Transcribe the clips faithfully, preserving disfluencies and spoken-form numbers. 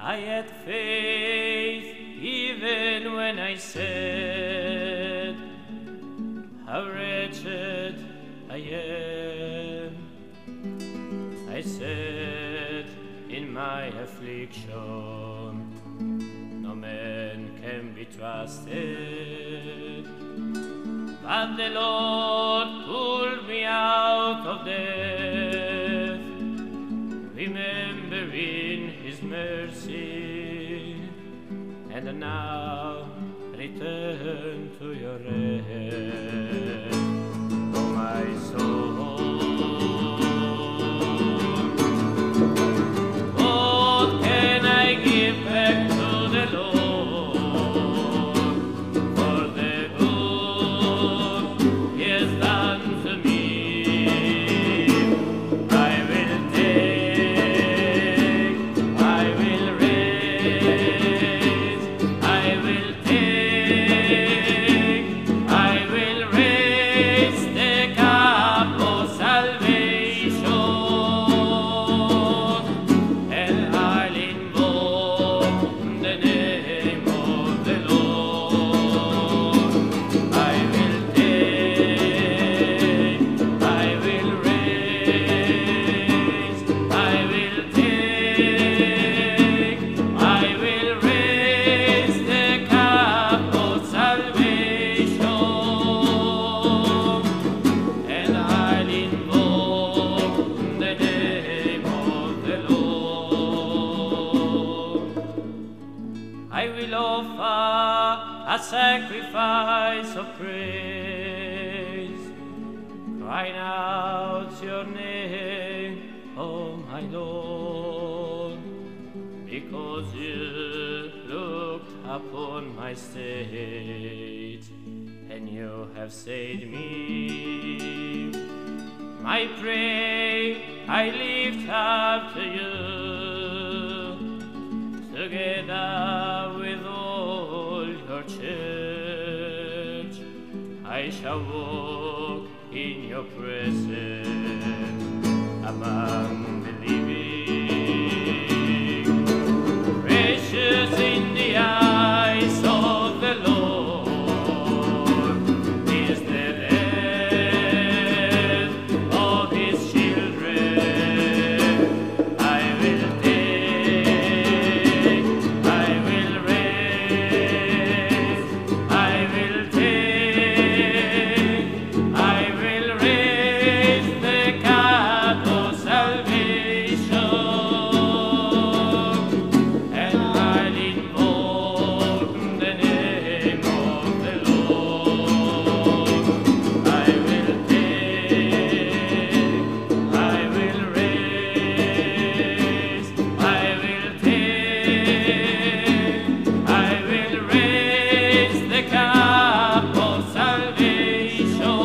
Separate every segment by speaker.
Speaker 1: I had faith even when I said how wretched I am. I said in my affliction, no man can be trusted, but the Lord pulled me out of death, remembering His mercy, and now return to your rest, oh my soul. What can I give back to the Lord for the good He has done to me? I will take, I will raise, I will take, I will raise the cup of salvation, and I'll invoke the name of the Lord. I will take, I will raise, I will take, I will raise the cup of salvation, and I'll invoke the name of the Lord. I will offer a sacrifice of praise, crying out your name, oh my Lord, because you looked upon my state and you have saved me. My prayer I lift up to you, together with all your church. I shall walk in your presence among the living, precious in the eyes of the Lord is the death of His children. I will take, I will raise, I will take, I will raise the cup of salvation, and I'll invoke the name of the Lord. I will take, I will raise, I will take, I will raise the cup of salvation,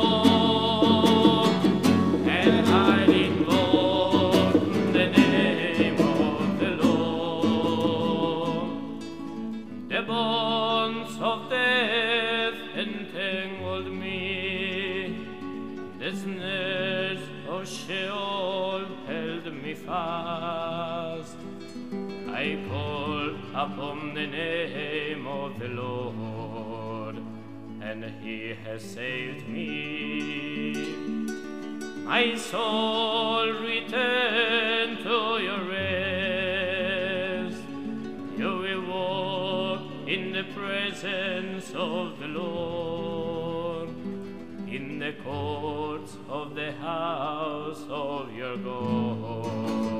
Speaker 1: and I'll invoke the name of the Lord. The bonds of death entangled me, the snares of Sheol held me fast. I called upon the name of the Lord, and He has saved me. My soul, return to your rest. You will walk in the presence of the Lord, in the courts of the house of your God.